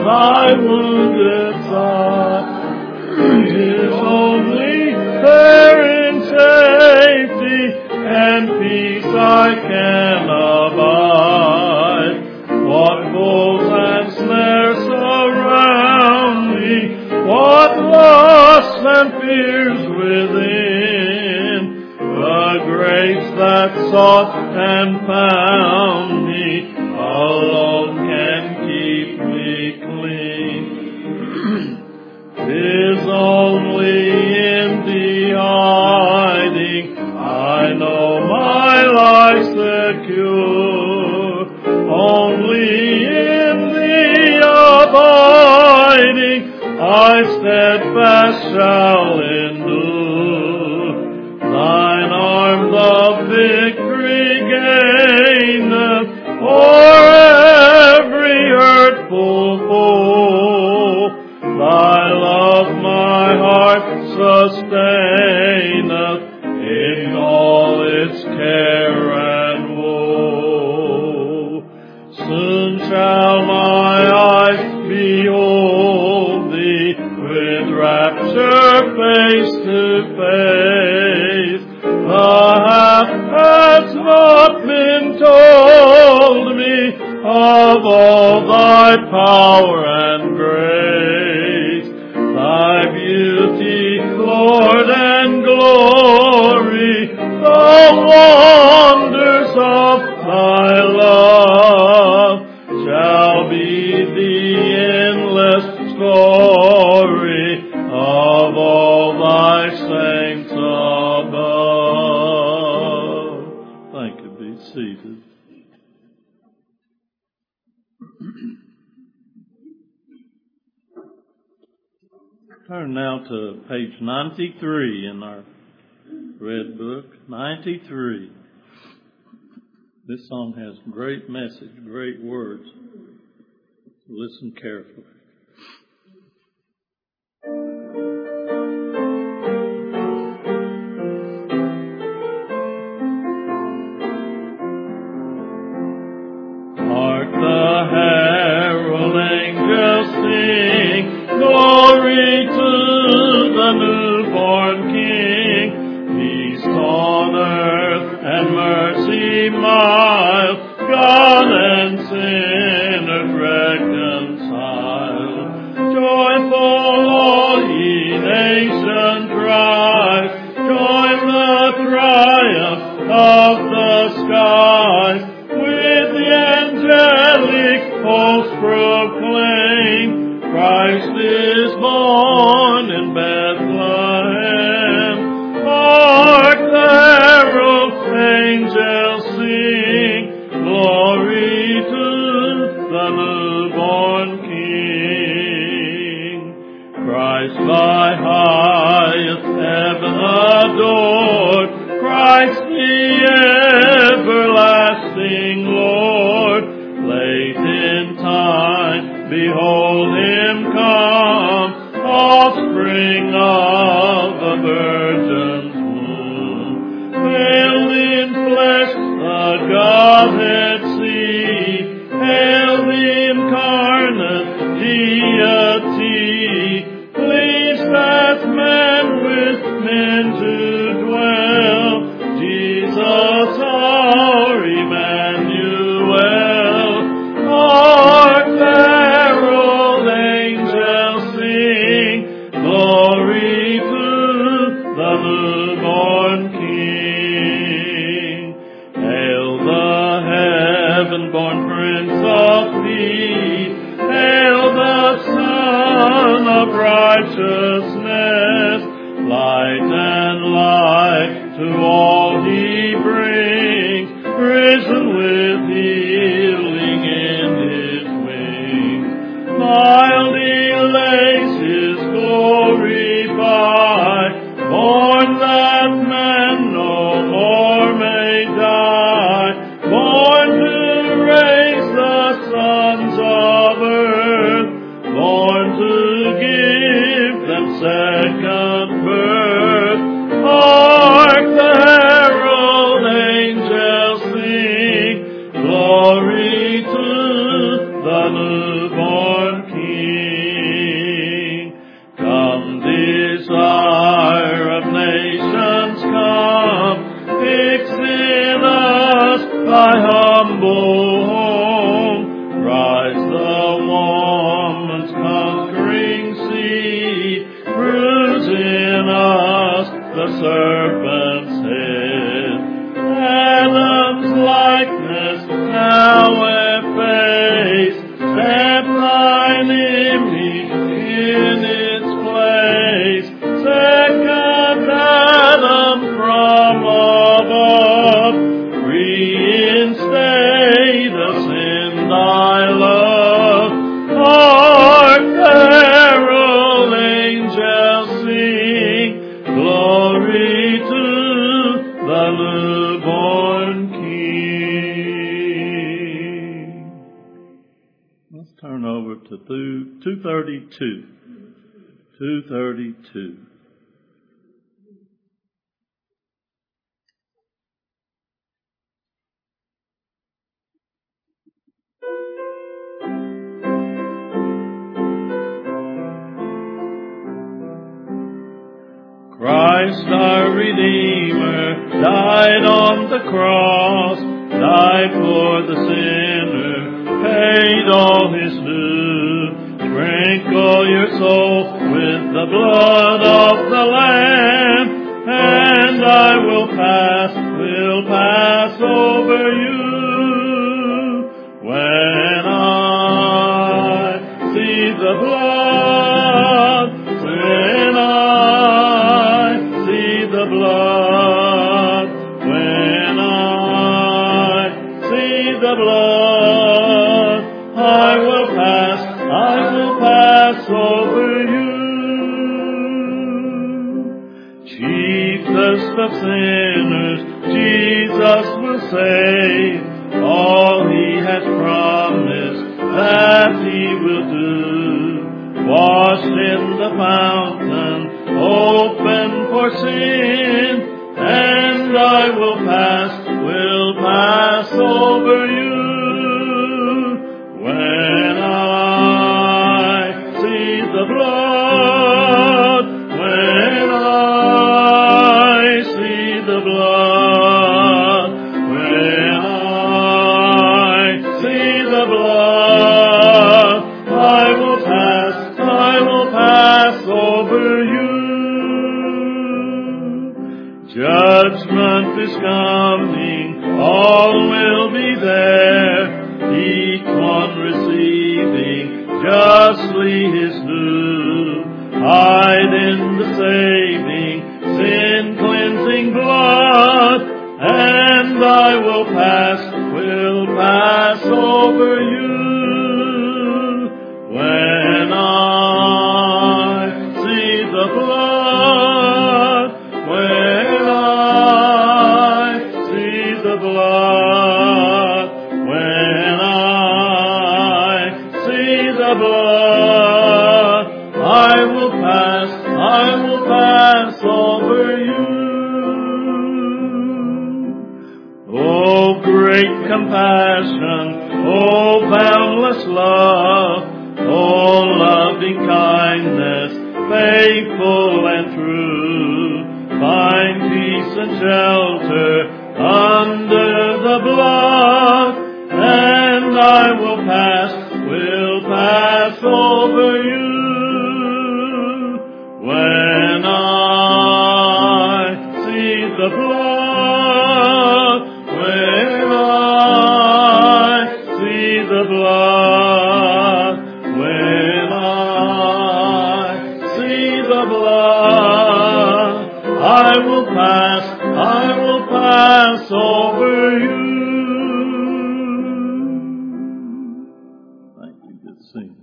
thy wounded side. His only there in safety and peace I can abide. What foes and snares surround me, what lusts and fears within, the grace that sought and found me alone can keep me clean. 'Tis only in the hiding I know my life secure. Only in the abiding I steadfast shall endure. Thine arms of victory gaineth o'er every hurtful foe. Thy love my heart sustaineth in all its care and woe. Soon shall my eyes behold thee with rapture face to face. The half has not been told me of all thy power and grace. Thy beauty, Lord, and glory, the wonders of thy love shall be the endless story of all thy saints above. Thank you. Be seated. Turn now to page 93 in our red book. 93. This song has great message, great words. Listen carefully. Hark the herald angels sing, glory to the newborn King. Peace on earth and mercy mild, God and sinners reconciled. Joyful all ye nations rise, join the triumph of the skies. With the angelic host proclaim, Christ is born in Bethlehem. Hark the herald angels sing, glory to the newborn King. Christ by highest heaven adored, Christ the everlasting Lord. Late in time, behold him come, offspring of the virgin's womb. Veiled in flesh, the Godhead see, hail the incarnate deity, pleased as man with men to dwell. Jesus our Emmanuel. Hark the herald angels sing, glory to the newborn King. Hail the heaven-born Prince of Peace, hail the Son of righteousness, light and life to all he brings, risen with healing in his wings. Mildly lays his glory by, born that man no more may die, born to raise the sons of earth, born to give them second birth. Hark the herald angels sing, glory to the newborn King. an image in its place. Second Adam from above, reinstate us in thy love. Hark, herald angels sing, glory to the newborn King. Let's turn over to 232. 232. Christ our Redeemer died on the cross, died for the sinner, paid all his due. Sprinkle your soul with the blood of the Lamb, and I will pass over you. When I see the blood, when I see the blood, when I see the blood, I will pass over you. Chiefest of sinners, Jesus will save. All he has promised that he will do. Washed in the fountain, open for sin, and I will pass over you. When I see the blood, when I see the blood, when I see the blood, I will pass over you. Judgment is coming, all will be there, each one receiving justly his due. Hide in the saving, sin-cleansing blood, and I will pass over you. When I see the blood, when I see the blood, when I see the blood, I will pass over you. Oh, great compassion, oh, boundless love, oh, loving kindness, faithful and true, find peace and shelter under the blood, and I will pass over you. When I see the blood, when I see the blood, when I see the blood, I will pass over you. Thank you. Good singing.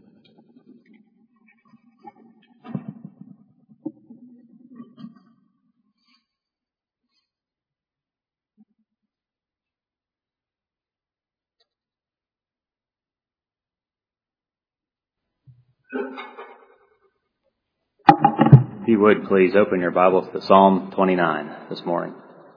If you would, please open your Bibles to Psalm 29 this morning.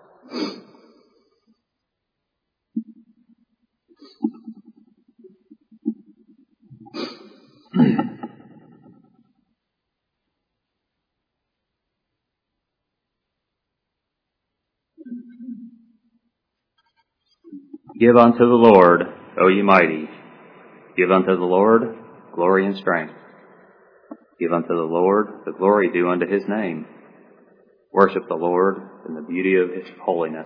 Give unto the Lord, O ye mighty. Give unto the Lord glory and strength. Give unto the Lord the glory due unto his name. Worship the Lord in the beauty of his holiness.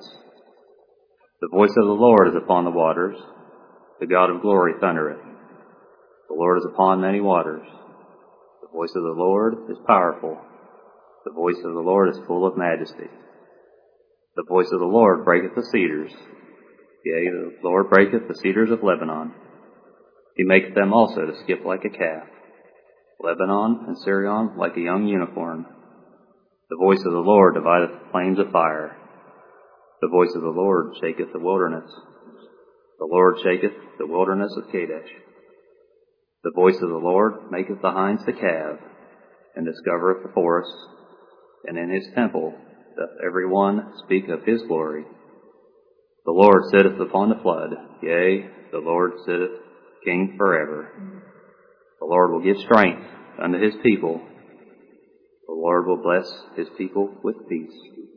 The voice of the Lord is upon the waters. The God of glory thundereth. The Lord is upon many waters. The voice of the Lord is powerful. The voice of the Lord is full of majesty. The voice of the Lord breaketh the cedars. Yea, the Lord breaketh the cedars of Lebanon. He maketh them also to skip like a calf. Lebanon and Sirion like a young unicorn. The voice of the Lord divideth the flames of fire. The voice of the Lord shaketh the wilderness. The Lord shaketh the wilderness of Kadesh. The voice of the Lord maketh the hinds to calve, and discovereth the forest. And in his temple doth every one speak of his glory. The Lord sitteth upon the flood. Yea, the Lord sitteth King forever. The Lord will give strength unto his people. The Lord will bless his people with peace.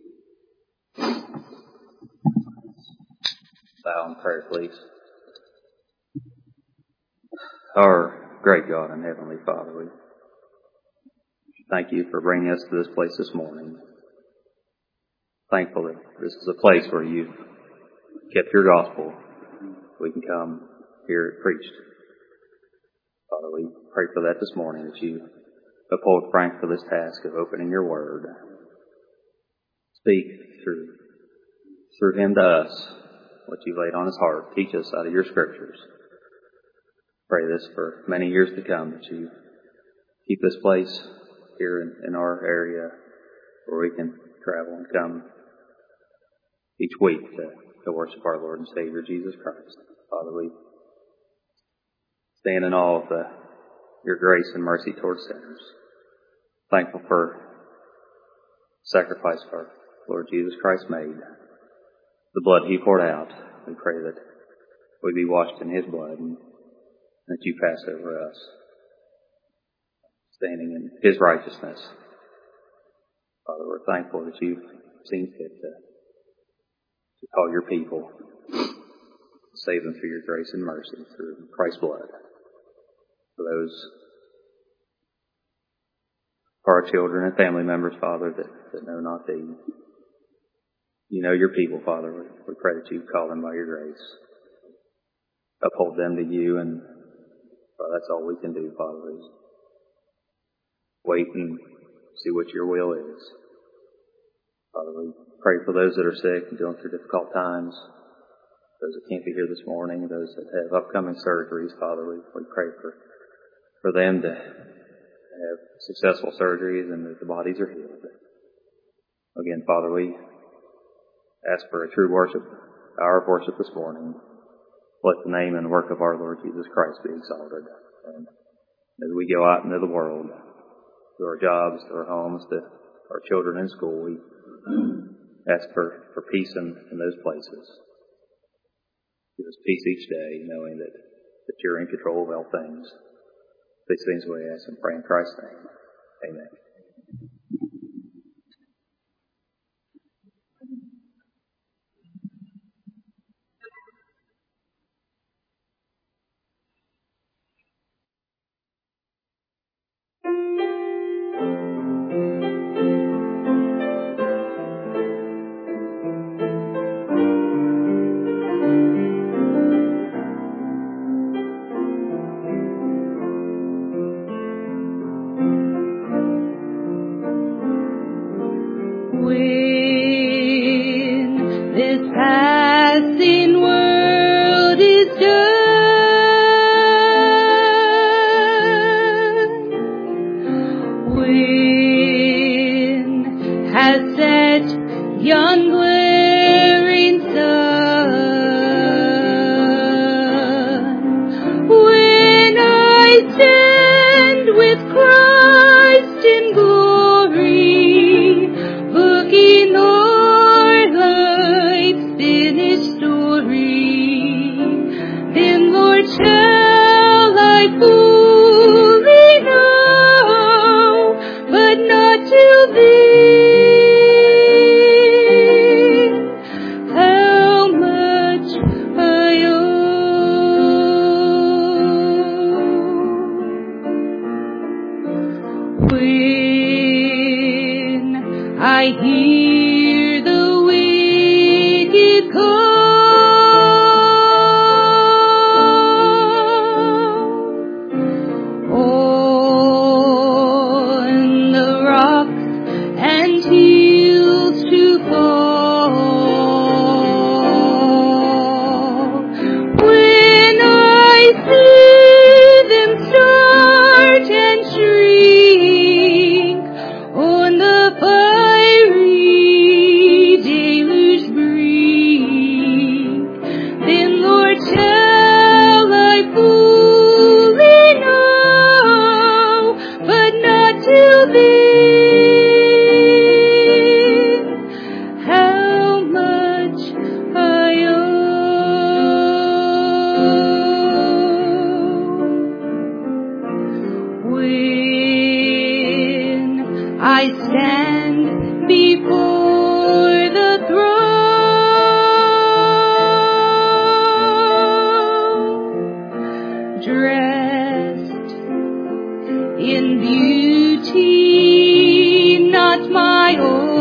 Bow in prayer, please. Our great God and Heavenly Father, we thank you for bringing us to this place this morning. Thankful that this is a place where you've kept your gospel. We can come hear it preached. Father, we pray for that this morning, that you uphold Frank for this task of opening your word. Speak through him to us what you've laid on his heart. Teach us out of your scriptures. Pray this for many years to come, that you keep this place here in our area where we can travel and come each week to worship our Lord and Savior Jesus Christ. Father, we stand in awe of your grace and mercy towards sinners. Thankful for the sacrifice our Lord Jesus Christ made, the blood he poured out. We pray that we be washed in his blood and that you pass over us, standing in his righteousness. Father, we're thankful that you've seen fit to call your people, save them through your grace and mercy, through Christ's blood. For those our children and family members, Father, that know not thee. You know your people, Father. We pray that you call them by your grace. Uphold them to you, and Father, that's all we can do, Father, is wait and see what your will is. Father, we pray for those that are sick and going through difficult times, those that can't be here this morning, those that have upcoming surgeries, Father. We pray for them to have successful surgeries and that the bodies are healed. Again, Father, we ask for a true worship, hour of worship this morning. Let the name and work of our Lord Jesus Christ be exalted. And as we go out into the world, to our jobs, to our homes, to our children in school, we ask for peace in those places. Give us peace each day, knowing that you're in control of all things. These things we ask and pray in Christ's name. Amen. When I stand before the throne, dressed in beauty not my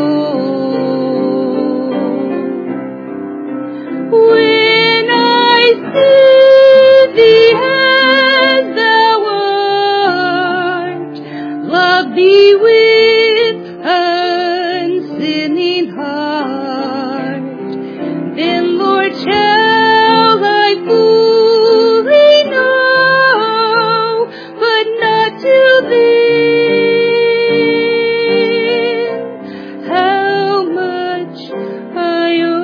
own, when I see thee as thou art, love thee with unsinning heart, then Lord shall I fully know, but not till then how much I owe.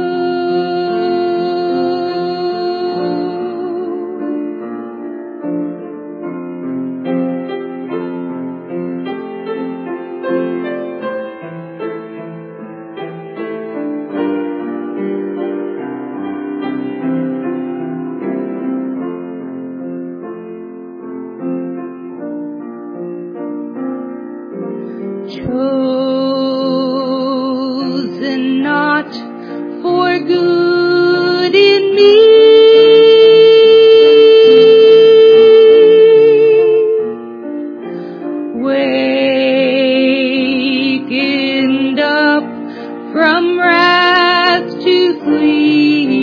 Chosen not for good in me, wakened up from wrath to flee,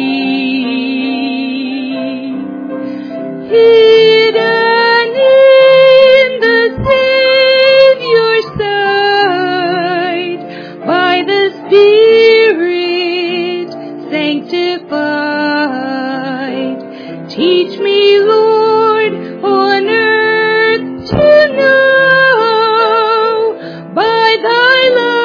hidden in the Savior's sight, by the Spirit sanctified. Teach me, Lord, on earth to know by thy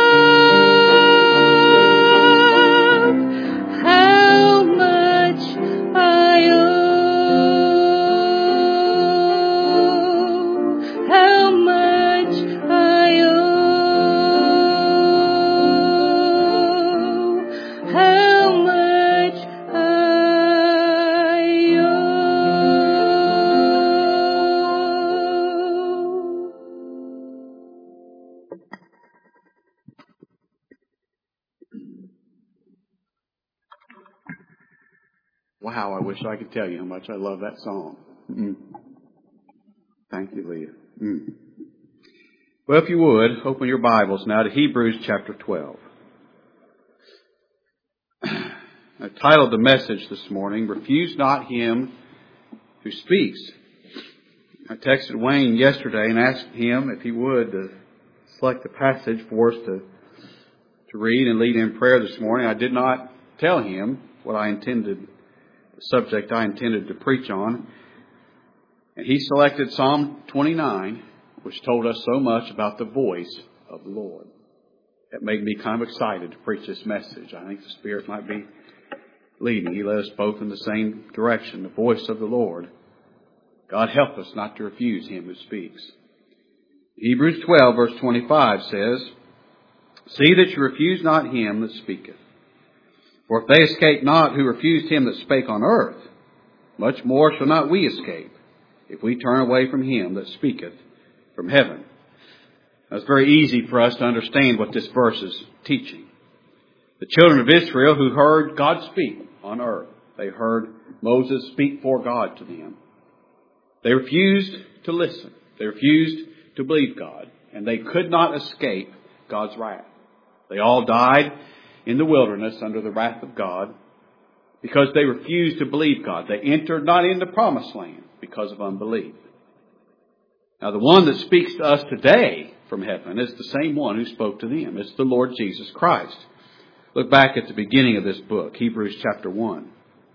love how much I owe, how much I owe, how much I owe. Wow, I wish I could tell you how much I love that song. Thank you, Leah. Well, if you would, open your Bibles now to Hebrews chapter 12. I titled the message this morning, Refuse Not Him Who Speaks. I texted Wayne yesterday and asked him if he would select the passage for us to read and lead in prayer this morning. I did not tell him what I intended, the subject I intended to preach on. And he selected Psalm 29, which told us so much about the voice of the Lord. It made me kind of excited to preach this message. I think the Spirit might be leading. He led us both in the same direction, the voice of the Lord. God help us not to refuse Him who speaks. Hebrews 12 verse 25 says, See that you refuse not him that speaketh. For if they escape not who refused him that spake on earth, much more shall not we escape, if we turn away from him that speaketh from heaven. Now, it's very easy for us to understand what this verse is teaching. The children of Israel who heard God speak on earth, they heard Moses speak for God to them. They refused to listen. They refused to believe God. And they could not escape God's wrath. They all died in the wilderness under the wrath of God because they refused to believe God. They entered not into the promised land because of unbelief. Now the one that speaks to us today from heaven is the same one who spoke to them. It's the Lord Jesus Christ. Look back at the beginning of this book, Hebrews chapter 1.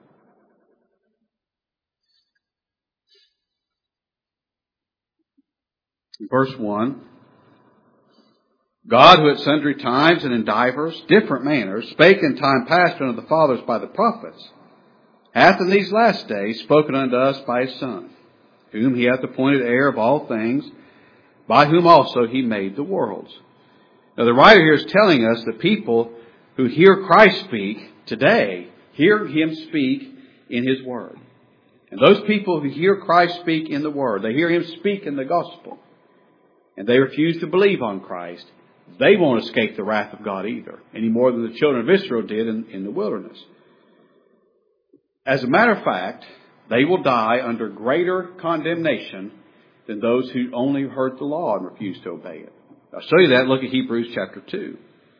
Verse 1. God, who at sundry times and in divers different manners spake in time past unto the fathers by the prophets, hath in these last days spoken unto us by His Son, whom He hath appointed heir of all things, by whom also He made the worlds. Now the writer here is telling us that people who hear Christ speak today hear Him speak in His Word. And those people who hear Christ speak in the Word, they hear Him speak in the gospel, and they refuse to believe on Christ, they won't escape the wrath of God either, any more than the children of Israel did in the wilderness. As a matter of fact, they will die under greater condemnation than those who only heard the law and refused to obey it. I'll show you that. Look at Hebrews chapter 2.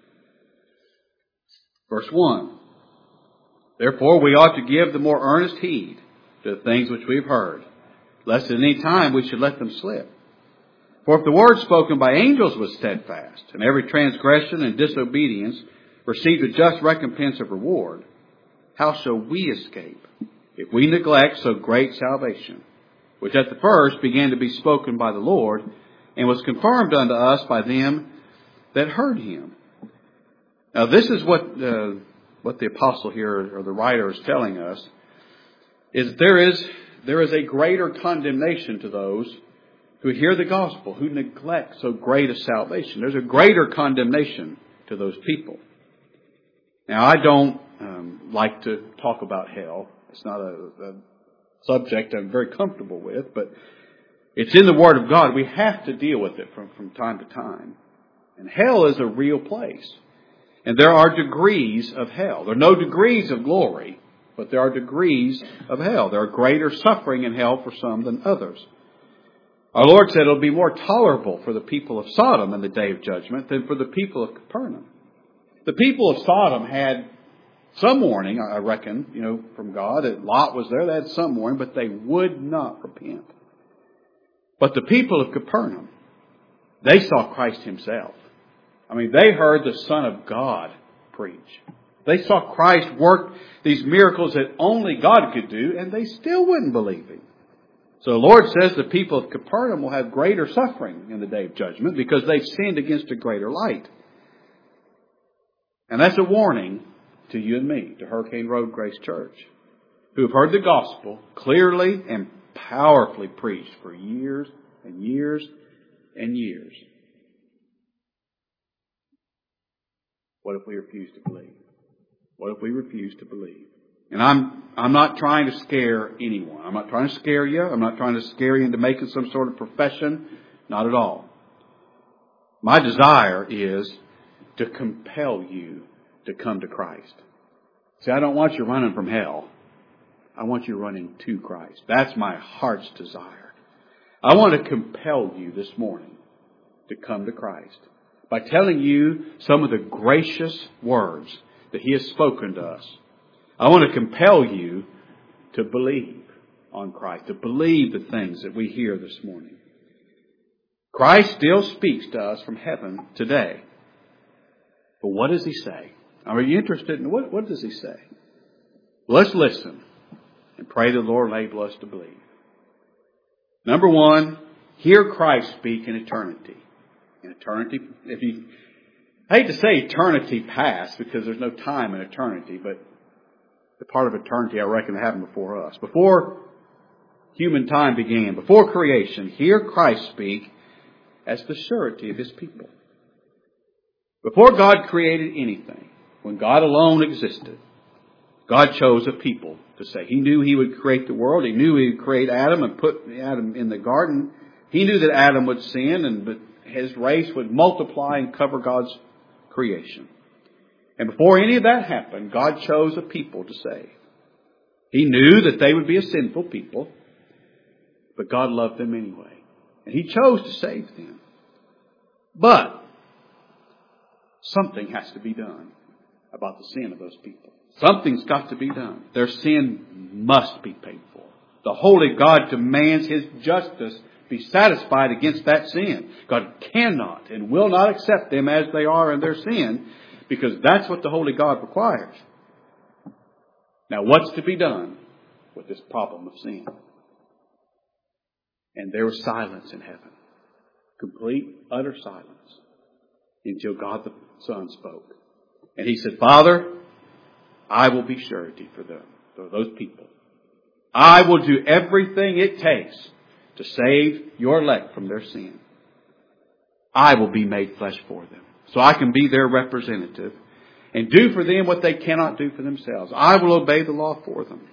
Verse 1. Therefore we ought to give the more earnest heed to the things which we have heard, lest at any time we should let them slip. For if the word spoken by angels was steadfast, and every transgression and disobedience received a just recompense of reward, how shall we escape if we neglect so great salvation, which at the first began to be spoken by the Lord, and was confirmed unto us by them that heard Him? Now this is what the apostle here, or the writer, is telling us, is there is a greater condemnation to those who hear the gospel, who neglect so great a salvation. There's a greater condemnation to those people. Now, I don't like to talk about hell. It's not a subject I'm very comfortable with, but it's in the Word of God. We have to deal with it from time to time. And hell is a real place. And there are degrees of hell. There are no degrees of glory, but there are degrees of hell. There are greater suffering in hell for some than others. Our Lord said it'll be more tolerable for the people of Sodom in the day of judgment than for the people of Capernaum. The people of Sodom had some warning, I reckon, from God, that Lot was there. They had some warning, but they would not repent. But the people of Capernaum, they saw Christ Himself. I mean, they heard the Son of God preach. They saw Christ work these miracles that only God could do, and they still wouldn't believe Him. So the Lord says the people of Capernaum will have greater suffering in the day of judgment because they've sinned against a greater light. And that's a warning to you and me, to Hurricane Road Grace Church, who have heard the gospel clearly and powerfully preached for years and years and years. What if we refuse to believe? What if we refuse to believe? And I'm not trying to scare anyone. I'm not trying to scare you. I'm not trying to scare you into making some sort of profession. Not at all. My desire is to compel you to come to Christ. See, I don't want you running from hell. I want you running to Christ. That's my heart's desire. I want to compel you this morning to come to Christ by telling you some of the gracious words that He has spoken to us. I want to compel you to believe on Christ, to believe the things that we hear this morning. Christ still speaks to us from heaven today. But what does He say? Are you interested in what does He say? Let's listen and pray the Lord enable us to believe. Number one, hear Christ speak in eternity. In eternity, I hate to say eternity past because there's no time in eternity, but the part of eternity I reckon happened before us. Before human time began, before creation, hear Christ speak as the surety of His people. Before God created anything, when God alone existed, God chose a people to say. He knew He would create the world. He knew He would create Adam and put Adam in the garden. He knew that Adam would sin and that his race would multiply and cover God's creation. And before any of that happened, God chose a people to save. He knew that they would be a sinful people, but God loved them anyway. And He chose to save them. But something has to be done about the sin of those people. Something's got to be done. Their sin must be paid for. The holy God demands His justice be satisfied against that sin. God cannot and will not accept them as they are in their sin, because that's what the holy God requires. Now, what's to be done with this problem of sin? And there was silence in heaven. Complete, utter silence. Until God the Son spoke. And He said, Father, I will be surety for them, for those people. I will do everything it takes to save your elect from their sin. I will be made flesh for them, so I can be their representative and do for them what they cannot do for themselves. I will obey the law for them.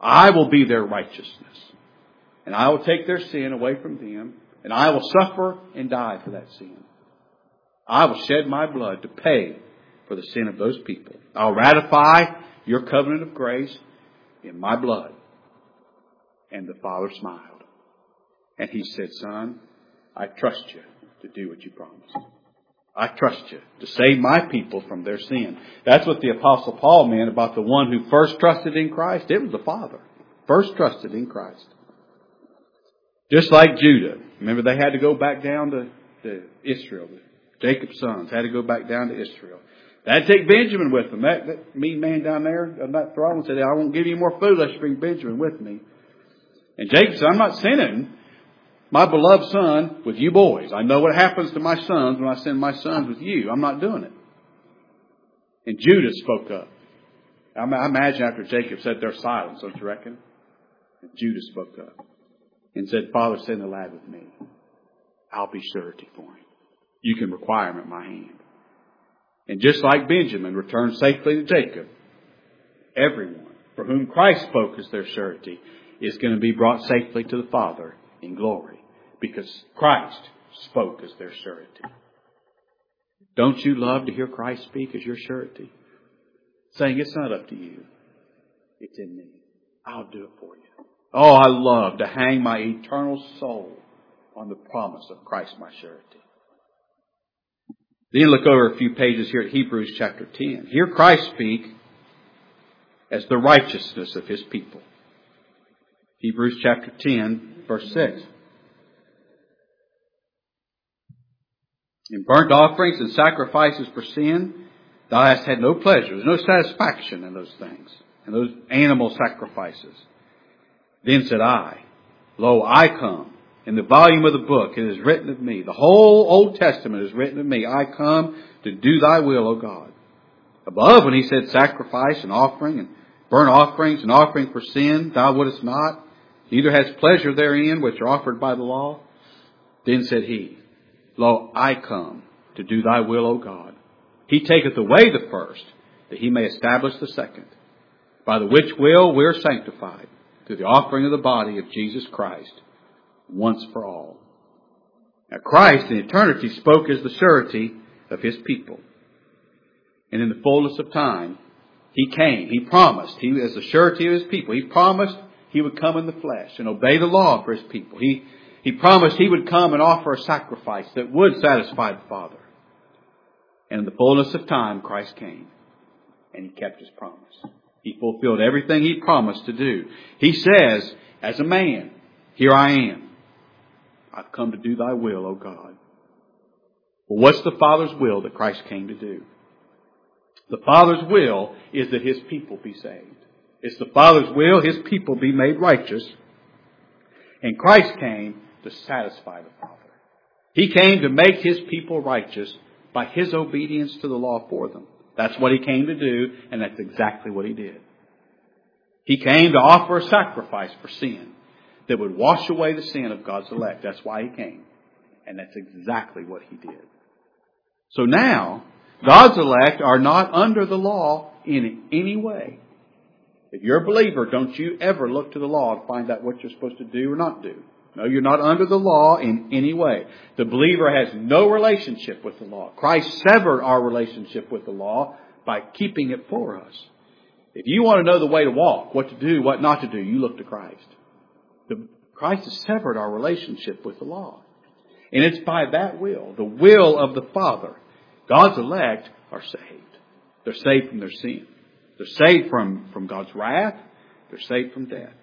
I will be their righteousness. And I will take their sin away from them. And I will suffer and die for that sin. I will shed my blood to pay for the sin of those people. I'll ratify your covenant of grace in my blood. And the Father smiled. And He said, Son, I trust you to do what you promised. I trust you to save my people from their sin. That's what the Apostle Paul meant about the one who first trusted in Christ. It was the Father. First trusted in Christ. Just like Judah. Remember, they had to go back down to Israel. Jacob's sons had to go back down to Israel. They had to take Benjamin with them. That mean man down there on that throne said, I won't give you more food unless you bring Benjamin with me. And Jacob said, I'm not sending my beloved son with you boys. I know what happens to my sons when I send my sons with you. I'm not doing it. And Judah spoke up. I imagine after Jacob said their silence, don't you reckon? And Judah spoke up and said, Father, send the lad with me. I'll be surety for him. You can require him at my hand. And just like Benjamin returned safely to Jacob, everyone for whom Christ spoke as their surety is going to be brought safely to the Father in glory, because Christ spoke as their surety. Don't you love to hear Christ speak as your surety? Saying, it's not up to you. It's in me. I'll do it for you. Oh, I love to hang my eternal soul on the promise of Christ, my surety. Then look over a few pages here at Hebrews chapter 10. Hear Christ speak as the righteousness of His people. Hebrews chapter 10, verse 6. In burnt offerings and sacrifices for sin, thou hast had no pleasure. There's no satisfaction in those things, in those animal sacrifices. Then said I, Lo, I come. In the volume of the book it is written of me. The whole Old Testament is written of me. I come to do thy will, O God. Above, when He said sacrifice and offering and burnt offerings and offering for sin, thou wouldest not, neither hast pleasure therein which are offered by the law. Then said He, Lo, I come to do thy will, O God. He taketh away the first, that He may establish the second, by the which will we are sanctified, through the offering of the body of Jesus Christ, once for all. Now Christ in eternity spoke as the surety of His people. And in the fullness of time, He came. He promised. He, as the surety of His people, He promised He would come in the flesh and obey the law for His people. He promised He would come and offer a sacrifice that would satisfy the Father. And in the fullness of time, Christ came. And He kept His promise. He fulfilled everything He promised to do. He says, as a man, here I am. I've come to do thy will, O God. Well, what's the Father's will that Christ came to do? The Father's will is that His people be saved. It's the Father's will His people be made righteous. And Christ came to satisfy the Father. He came to make His people righteous by His obedience to the law for them. That's what He came to do, and that's exactly what He did. He came to offer a sacrifice for sin that would wash away the sin of God's elect. That's why He came. And that's exactly what He did. So now, God's elect are not under the law in any way. If you're a believer, don't you ever look to the law and find out what you're supposed to do or not do. No, you're not under the law in any way. The believer has no relationship with the law. Christ severed our relationship with the law by keeping it for us. If you want to know the way to walk, what to do, what not to do, you look to Christ. Christ has severed our relationship with the law. And it's by that will, the will of the Father. God's elect are saved. They're saved from their sin. They're saved from God's wrath. They're saved from death.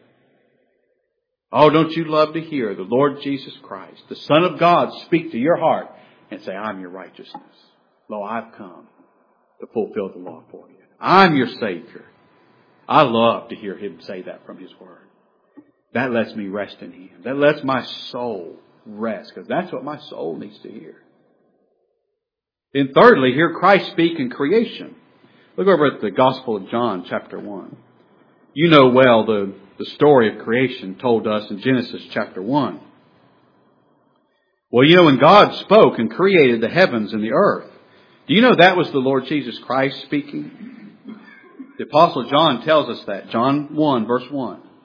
Oh, don't you love to hear the Lord Jesus Christ, the Son of God, speak to your heart and say, I'm your righteousness. Lo, I've come to fulfill the law for you. I'm your Savior. I love to hear Him say that from His Word. That lets me rest in Him. That lets my soul rest, because that's what my soul needs to hear. Then thirdly, hear Christ speak in creation. Look over at the Gospel of John, chapter 1. You know well the story of creation told us in Genesis chapter 1. Well, you know, when God spoke and created the heavens and the earth, do you know that was the Lord Jesus Christ speaking? The Apostle John tells us that. John 1, verse 1.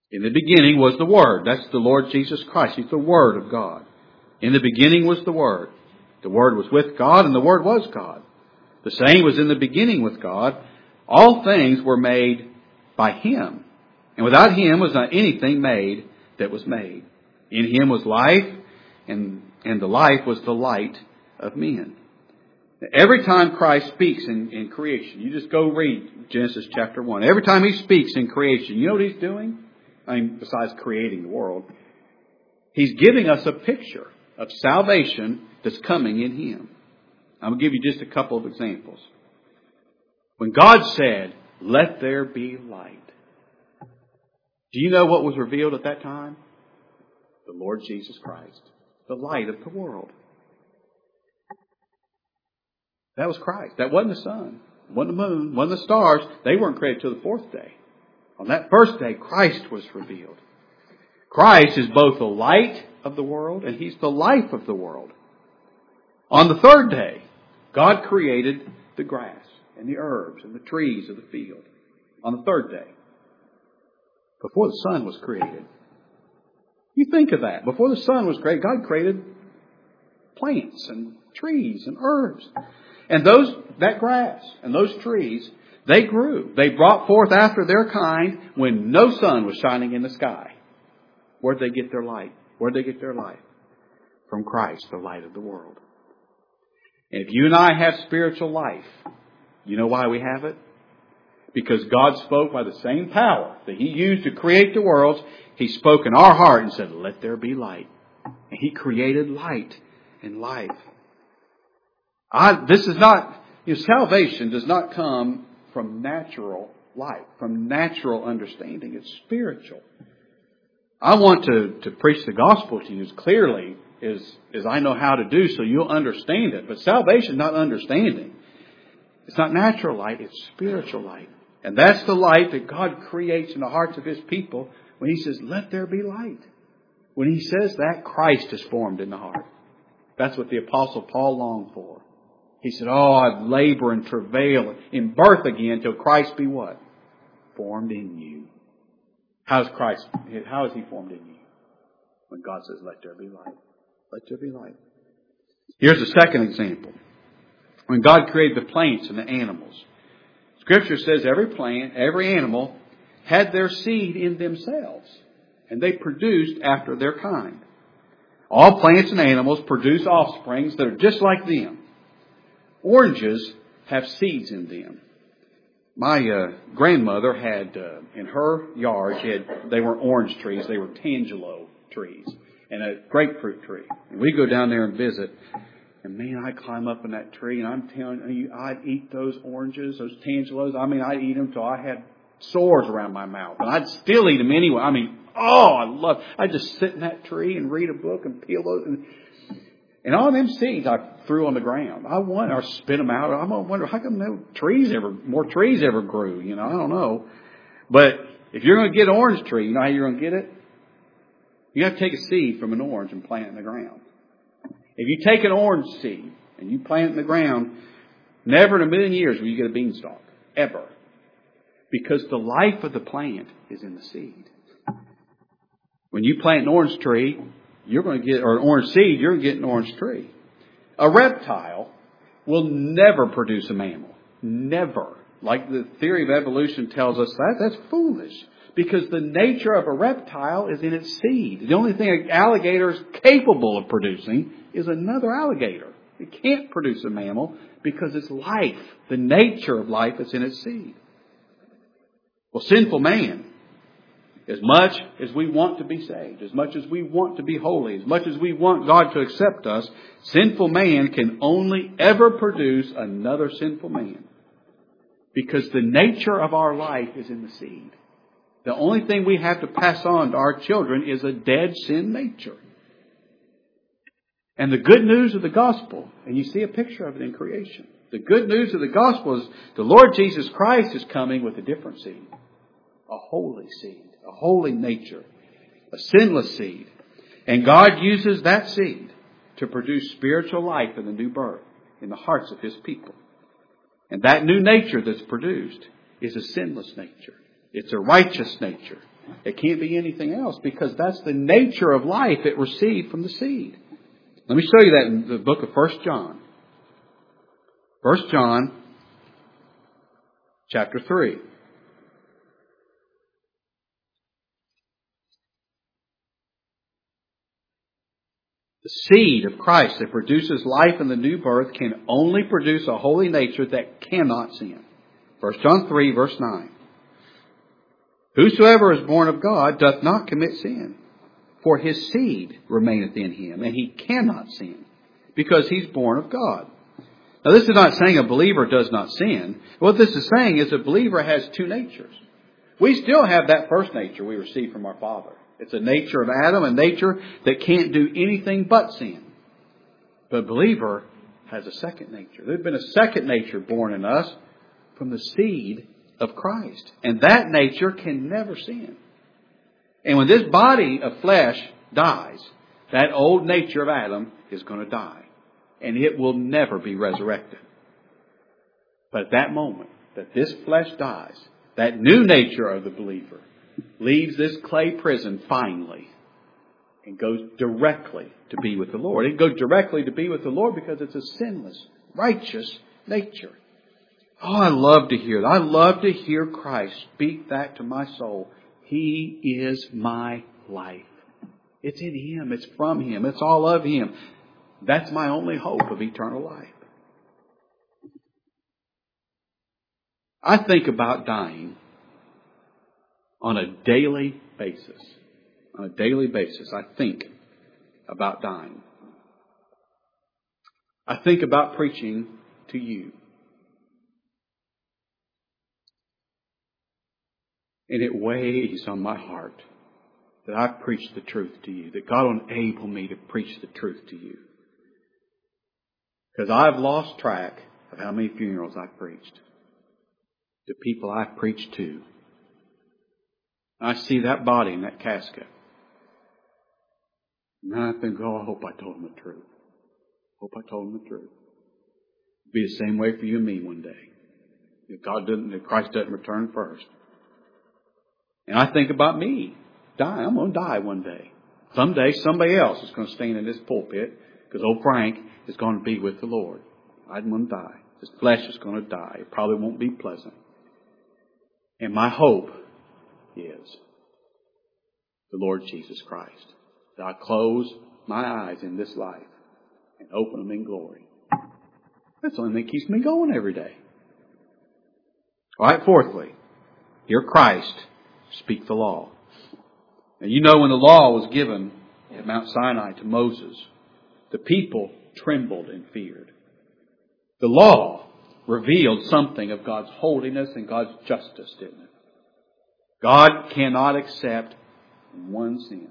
In the beginning was the Word. That's the Lord Jesus Christ. He's the Word of God. In the beginning was the Word. The Word was with God, and the Word was God. The same was in the beginning with God. All things were made by Him. And without Him was not anything made that was made. In Him was life, and the life was the light of men. Every time Christ speaks in creation, you just go read Genesis chapter 1. Every time He speaks in creation, you know what He's doing? I mean, besides creating the world, He's giving us a picture of salvation that's coming in Him. I'm going to give you just a couple of examples. When God said, "Let there be light," do you know what was revealed at that time? The Lord Jesus Christ, the light of the world. That was Christ. That wasn't the sun, wasn't the moon, wasn't the stars. They weren't created till the fourth day. On that first day, Christ was revealed. Christ is both the light of the world and He's the life of the world. On the third day, God created the grass and the herbs and the trees of the field. On the third day. Before the sun was created. You think of that. Before the sun was created, God created plants and trees and herbs. And that grass and those trees, they grew. They brought forth after their kind when no sun was shining in the sky. Where'd they get their light? Where'd they get their life? From Christ, the light of the world. And if you and I have spiritual life, you know why we have it? Because God spoke by the same power that He used to create the worlds. He spoke in our heart and said, "Let there be light." And He created light and life. This is not, salvation does not come from natural light, from natural understanding. It's spiritual. I want to preach the gospel to you as clearly as I know how to do so you'll understand it. But salvation is not understanding. It's not natural light, it's spiritual light. And that's the light that God creates in the hearts of His people when He says, "Let there be light." When He says that, Christ is formed in the heart. That's what the Apostle Paul longed for. He said, "Oh, I labor and travail in birth again till Christ be" what? Formed in you. How is He formed in you? When God says, "Let there be light." Let there be light. Here's a second example. When God created the plants and the animals. Scripture says every plant, every animal had their seed in themselves. And they produced after their kind. All plants and animals produce offsprings that are just like them. Oranges have seeds in them. My grandmother had, in her yard, they weren't orange trees, they were tangelo trees. And a grapefruit tree. And we go down there and visit. And man, I'd climb up in that tree and I'm telling you, I'd eat those oranges, those tangelos. I mean, I'd eat them till I had sores around my mouth. And I'd still eat them anyway. I mean, I'd just sit in that tree and read a book and peel those. And all them seeds I threw on the ground. Or spit them out. I'm going to wonder, how come more trees ever grew? I don't know. But if you're going to get an orange tree, you know how you're going to get it? You have to take a seed from an orange and plant it in the ground. If you take an orange seed and you plant it in the ground, never in a million years will you get a beanstalk. Ever. Because the life of the plant is in the seed. When you plant an orange tree, or an orange seed, you're going to get an orange tree. A reptile will never produce a mammal. Never. Like the theory of evolution tells us that's foolish. Because the nature of a reptile is in its seed. The only thing an alligator is capable of producing is another alligator. It can't produce a mammal because it's life. The nature of life is in its seed. Well, sinful man, as much as we want to be saved, as much as we want to be holy, as much as we want God to accept us, sinful man can only ever produce another sinful man. Because the nature of our life is in the seed. The only thing we have to pass on to our children is a dead sin nature. And the good news of the gospel, and you see a picture of it in creation. The good news of the gospel is the Lord Jesus Christ is coming with a different seed. A holy seed. A holy nature. A sinless seed. And God uses that seed to produce spiritual life in the new birth in the hearts of His people. And that new nature that's produced is a sinless nature. It's a righteous nature. It can't be anything else because that's the nature of life it received from the seed. Let me show you that in the book of 1 John. 1 John chapter 3. The seed of Christ that produces life in the new birth can only produce a holy nature that cannot sin. 1 John 3, verse 9. Whosoever is born of God doth not commit sin, for his seed remaineth in him, and he cannot sin, because he's born of God. Now, this is not saying a believer does not sin. What this is saying is a believer has two natures. We still have that first nature we received from our Father. It's a nature of Adam, a nature that can't do anything but sin. But a believer has a second nature. There's been a second nature born in us from the seed of Christ. And that nature can never sin. And when this body of flesh dies, that old nature of Adam is going to die. And it will never be resurrected. But at that moment that this flesh dies, that new nature of the believer leaves this clay prison finally and goes directly to be with the Lord. It goes directly to be with the Lord because it's a sinless, righteous nature. Oh, I love to hear that. I love to hear Christ speak that to my soul. He is my life. It's in Him. It's from Him. It's all of Him. That's my only hope of eternal life. I think about dying on a daily basis. On a daily basis, I think about dying. I think about preaching to you. And it weighs on my heart that I've preached the truth to you, that God will enable me to preach the truth to you. Because I've lost track of how many funerals I've preached, the people I've preached to. I see that body in that casket. And I think, oh, I hope I told them the truth. Hope I told them the truth. It'll be the same way for you and me one day. If Christ doesn't return first. And I think about me dying. I'm going to die one day. Someday somebody else is going to stand in this pulpit because old Frank is going to be with the Lord. I'm going to die. This flesh is going to die. It probably won't be pleasant. And my hope is the Lord Jesus Christ. That I close my eyes in this life and open them in glory. That's the only thing that keeps me going every day. All right, fourthly, hear Christ speak the law. Now, you know when the law was given at Mount Sinai to Moses, the people trembled and feared. The law revealed something of God's holiness and God's justice, didn't it? God cannot accept one sin.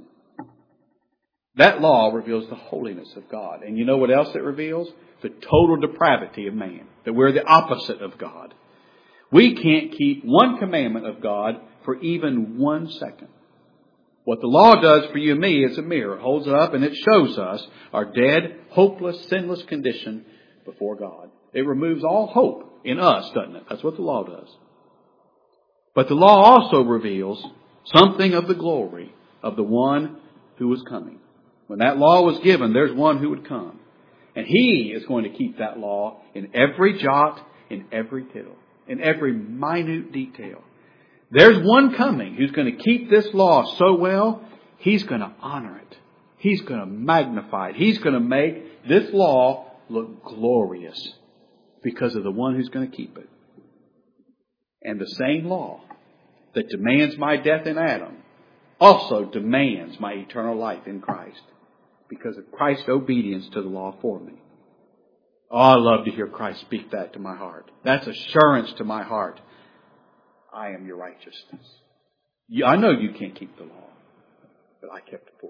That law reveals the holiness of God. And you know what else it reveals? The total depravity of man. That we're the opposite of God. We can't keep one commandment of God for even 1 second. What the law does for you and me is a mirror. It holds it up and it shows us our dead, hopeless, sinless condition before God. It removes all hope in us, doesn't it? That's what the law does. But the law also reveals something of the glory of the one who was coming. When that law was given, there's one who would come. And He is going to keep that law in every jot, in every tittle, in every minute detail. There's one coming who's going to keep this law so well, He's going to honor it. He's going to magnify it. He's going to make this law look glorious because of the one who's going to keep it. And the same law that demands my death in Adam also demands my eternal life in Christ because of Christ's obedience to the law for me. Oh, I love to hear Christ speak that to my heart. That's assurance to my heart. I am your righteousness. I know you can't keep the law, but I kept it for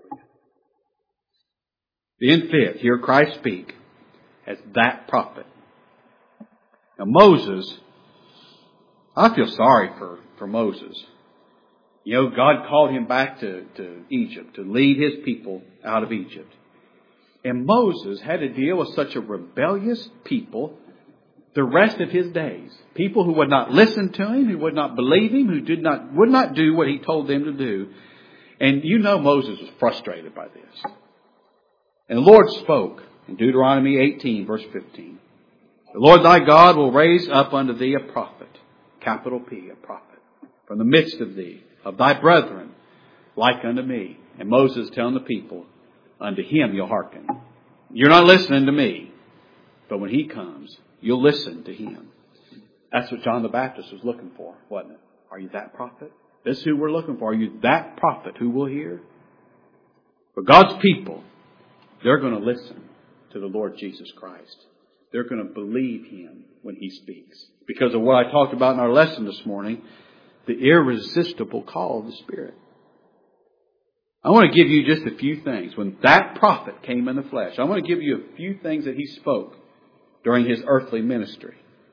you. Then fifth, hear Christ speak as that prophet. Now Moses, I feel sorry for Moses. You know, God called him back to Egypt to lead His people out of Egypt. And Moses had to deal with such a rebellious people the rest of his days. People who would not listen to him, who would not believe him, who would not do what he told them to do. And you know Moses was frustrated by this. And the Lord spoke in Deuteronomy 18, verse 15. The Lord thy God will raise up unto thee a prophet, capital P, a prophet, from the midst of thee, of thy brethren, like unto me. And Moses telling the people, unto him you'll hearken. You're not listening to me, but when he comes, you'll listen to him. That's what John the Baptist was looking for, wasn't it? Are you that prophet? This is who we're looking for. Are you that prophet who will hear? For God's people, they're going to listen to the Lord Jesus Christ. They're going to believe him when he speaks. Because of what I talked about in our lesson this morning, the irresistible call of the Spirit. I want to give you just a few things. When that prophet came in the flesh, I want to give you a few things that he spoke during his earthly ministry.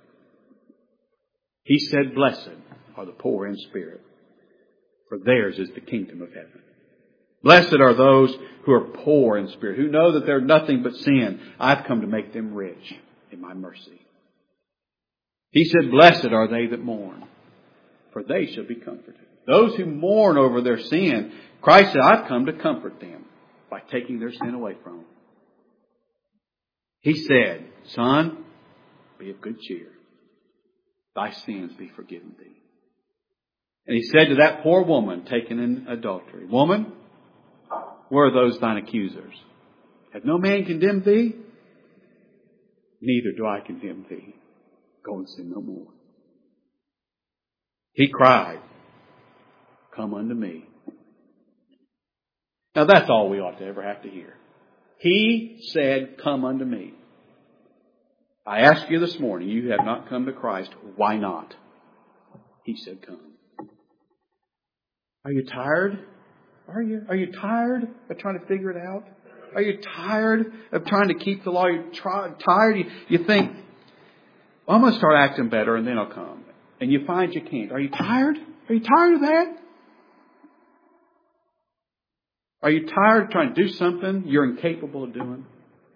He said, blessed are the poor in spirit, for theirs is the kingdom of heaven. Blessed are those who are poor in spirit, who know that they're nothing but sin. I've come to make them rich in my mercy. He said, blessed are they that mourn, for they shall be comforted. Those who mourn over their sin, Christ said, I've come to comfort them by taking their sin away from them. He said, son, be of good cheer. Thy sins be forgiven thee. And he said to that poor woman taken in adultery, woman, where are those thine accusers? Have no man condemned thee? Neither do I condemn thee. Go and sin no more. He cried, come unto me. Now that's all we ought to ever have to hear. He said, come unto me. I ask you this morning, you have not come to Christ. Why not? He said, come. Are you tired? Are you tired of trying to figure it out? Are you tired of trying to keep the law? You're tired? You think, well, I'm going to start acting better and then I'll come. And you find you can't. Are you tired? Are you tired of that? Are you tired of trying to do something you're incapable of doing?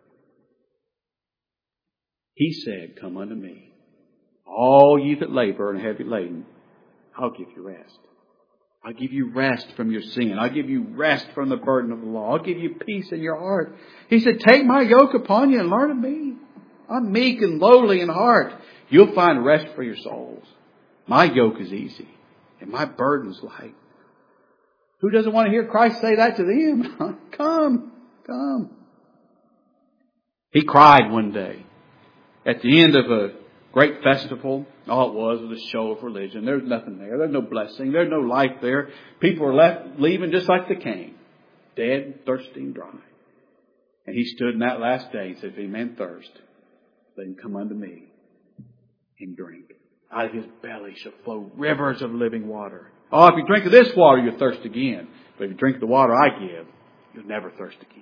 He said, come unto me. All ye that labor and are heavy laden, I'll give you rest. I'll give you rest from your sin. I'll give you rest from the burden of the law. I'll give you peace in your heart. He said, take my yoke upon you and learn of me. I'm meek and lowly in heart. You'll find rest for your souls. My yoke is easy and my burden's light. Who doesn't want to hear Christ say that to them? Come, come. He cried one day at the end of a great festival. All it was a show of religion. There's nothing there. There's no blessing. There's no life there. People are leaving just like they came. Dead, thirsty, and dry. And he stood in that last day and said, if any man thirst, let him come unto me and drink. Out of his belly shall flow rivers of living water. Oh, if you drink of this water, you'll thirst again. But if you drink of the water I give, you'll never thirst again.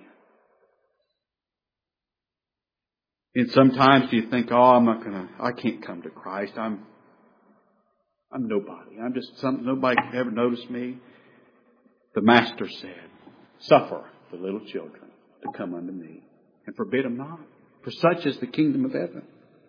And sometimes you think, oh, I can't come to Christ. I'm nobody. I'm just nobody can ever notice me. The Master said, suffer the little children to come unto me and forbid them not. For such is the kingdom of heaven.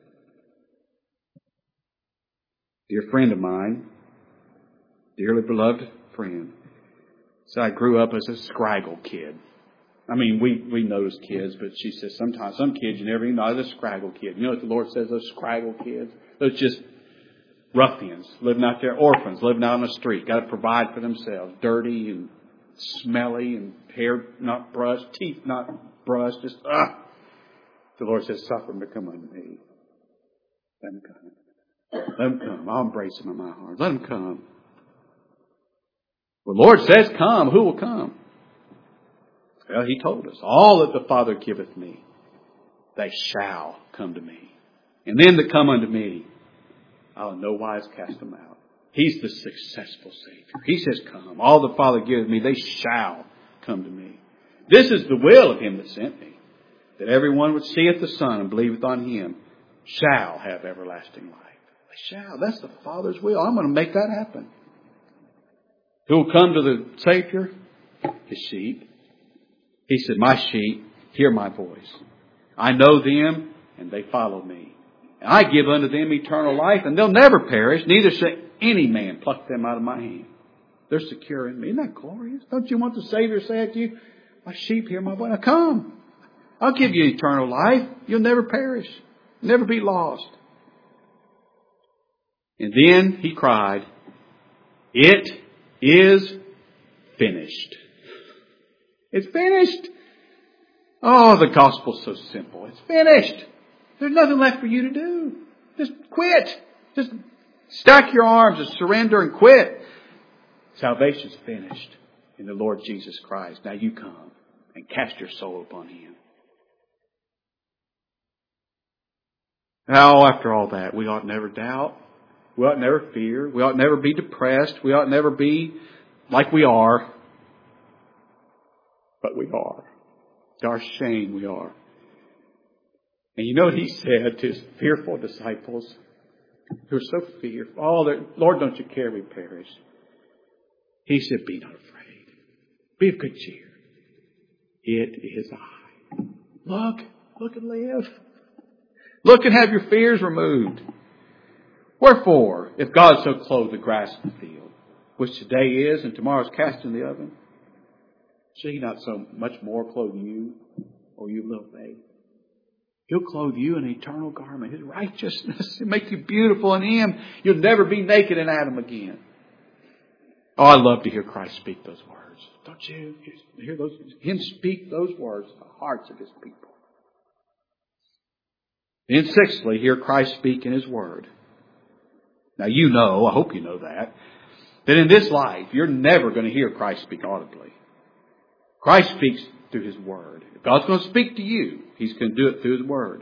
Dear friend of mine, dearly beloved friend, so I grew up as a scraggle kid. I mean, we notice kids, but she says sometimes some kids you never even know, they're a scraggle kid. You know what the Lord says, those scraggle kids? Those just ruffians living out there, orphans living out on the street, got to provide for themselves, dirty and smelly and hair not brushed, teeth not brushed, just The Lord says, suffer them to come unto me. Let them come. Let them come. I'll embrace them in my heart. Let them come. Well, the Lord says come. Who will come? Well, He told us, all that the Father giveth me, they shall come to me. And them that come unto me, I'll in no wise cast them out. He's the successful Savior. He says come. All the Father giveth me, they shall come to me. This is the will of Him that sent me, that everyone which seeth the Son and believeth on Him shall have everlasting life. They shall. That's the Father's will. I'm going to make that happen. Who will come to the Savior? His sheep. He said, my sheep hear my voice. I know them and they follow me. And I give unto them eternal life, and they'll never perish, neither shall any man pluck them out of my hand. They're secure in me. Isn't that glorious? Don't you want the Savior to say to you, my sheep hear my voice? Now come. I'll give you eternal life. You'll never perish. Never be lost. And then he cried, it is finished. It's finished. Oh, the gospel's so simple. It's finished. There's nothing left for you to do. Just quit. Just stack your arms and surrender and quit. Salvation's finished in the Lord Jesus Christ. Now you come and cast your soul upon Him. Now, after all that, we ought never doubt. We ought never fear. We ought never be depressed. We ought never be like we are. But we are. To our shame, we are. And you know what He said to His fearful disciples who are so fearful? Oh, Lord, don't you care we perish? He said, be not afraid. Be of good cheer. It is I. Look and live. Look and have your fears removed. Wherefore, if God so clothe the grass of the field, which today is and tomorrow is cast in the oven, shall He not so much more clothe you, O you little faith? He'll clothe you in an eternal garment, His righteousness. He'll make you beautiful in Him. You'll never be naked in Adam again. Oh, I love to hear Christ speak those words. Don't you? Hear Him speak those words to the hearts of His people. And sixthly, hear Christ speak in His Word. Now you know, I hope you know that in this life, you're never going to hear Christ speak audibly. Christ speaks through His Word. If God's going to speak to you, He's going to do it through His Word.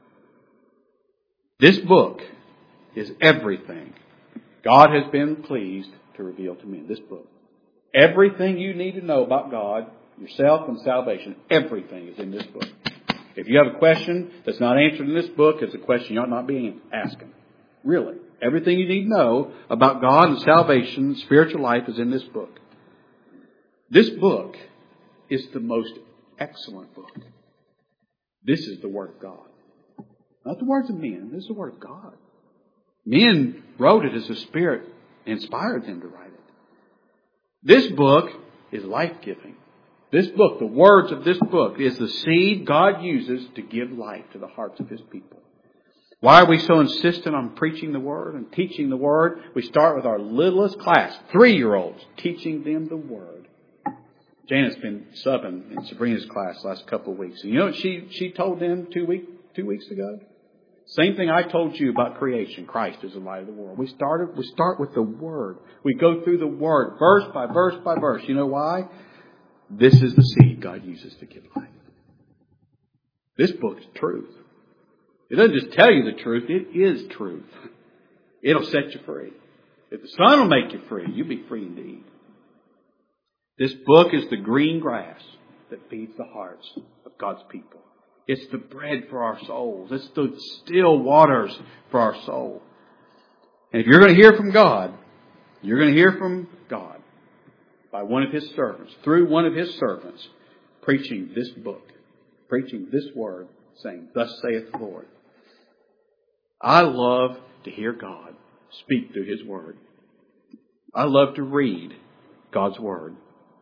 This book is everything God has been pleased to reveal to men. This book. Everything you need to know about God, yourself, and salvation, everything is in this book. If you have a question that's not answered in this book, it's a question you ought not be asking. Really. Everything you need to know about God and salvation and spiritual life is in this book. This book is the most excellent book. This is the Word of God. Not the words of men. This is the Word of God. Men wrote it as the Spirit inspired them to write it. This book is life-giving. This book, the words of this book, is the seed God uses to give life to the hearts of His people. Why are we so insistent on preaching the Word and teaching the Word? We start with our littlest class, 3-year-olds, teaching them the Word. Janet's been subbing in Sabrina's class the last couple of weeks. And you know what she told them 2 weeks ago? Same thing I told you about creation. Christ is the light of the world. We start with the Word. We go through the Word, verse by verse by verse. You know why? This is the seed God uses to give life. This book is truth. It doesn't just tell you the truth. It is truth. It'll set you free. If the Son will make you free, you'll be free indeed. This book is the green grass that feeds the hearts of God's people. It's the bread for our souls. It's the still waters for our soul. And if you're going to hear from God, you're going to hear from God by one of His servants, through one of His servants, preaching this book, preaching this word, saying, thus saith the Lord. I love to hear God speak through His Word. I love to read God's Word.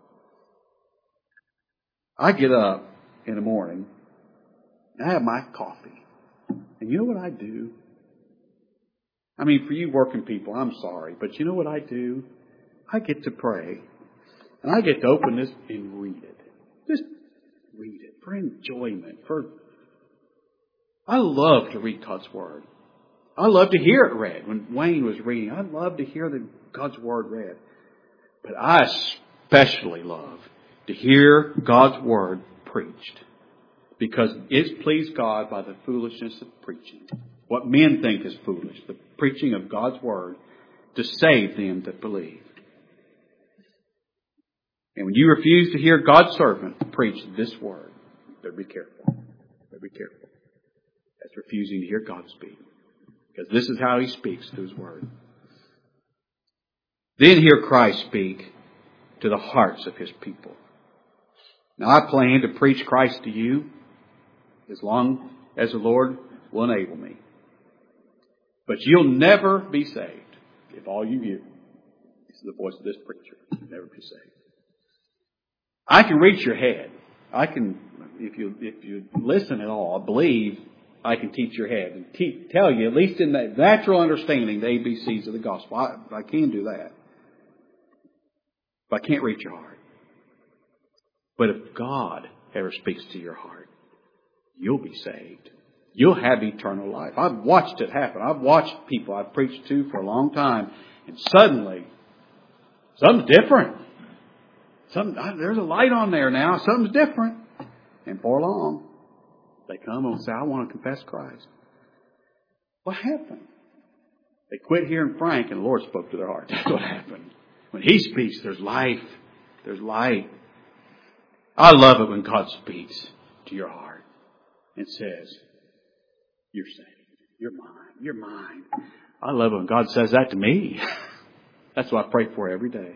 I get up in the morning, and I have my coffee. And you know what I do? I mean, for you working people, I'm sorry, but you know what I do? I get to pray. And I get to open this and read it. Just read it for enjoyment. I love to read God's Word. I love to hear it read. When Wayne was reading, I love to hear God's Word read. But I especially love to hear God's Word preached. Because it's pleased God by the foolishness of preaching. What men think is foolish. The preaching of God's Word to save them that believe. And when you refuse to hear God's servant preach this Word, better be careful. Better be careful. That's refusing to hear God speak. Because this is how He speaks through His Word. Then hear Christ speak to the hearts of His people. Now I plan to preach Christ to you as long as the Lord will enable me. But you'll never be saved if all you hear is the voice of this preacher. You'll never be saved. I can reach your head. I can, if you listen at all, I believe I can teach your head and tell you, at least in that natural understanding, the ABCs of the gospel. I can do that. But I can't reach your heart. But if God ever speaks to your heart, you'll be saved. You'll have eternal life. I've watched it happen. I've watched people I've preached to for a long time, and suddenly, something's different. There's a light on there now. Something's different. And before long, they come and say, I want to confess Christ. What happened? They quit hearing Frank and the Lord spoke to their heart. That's what happened. When He speaks, there's life. There's light. I love it when God speaks to your heart and says, you're saved. You're mine. You're mine. I love it when God says that to me. That's what I pray for every day.